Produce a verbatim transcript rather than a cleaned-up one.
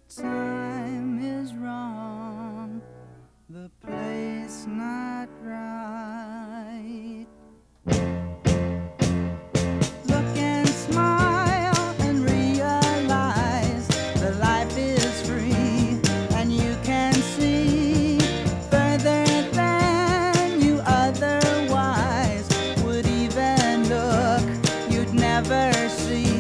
time is wrong, the place not right. Look and smile and realize that life is free, and you can see further than you otherwise would even look. You'd never see.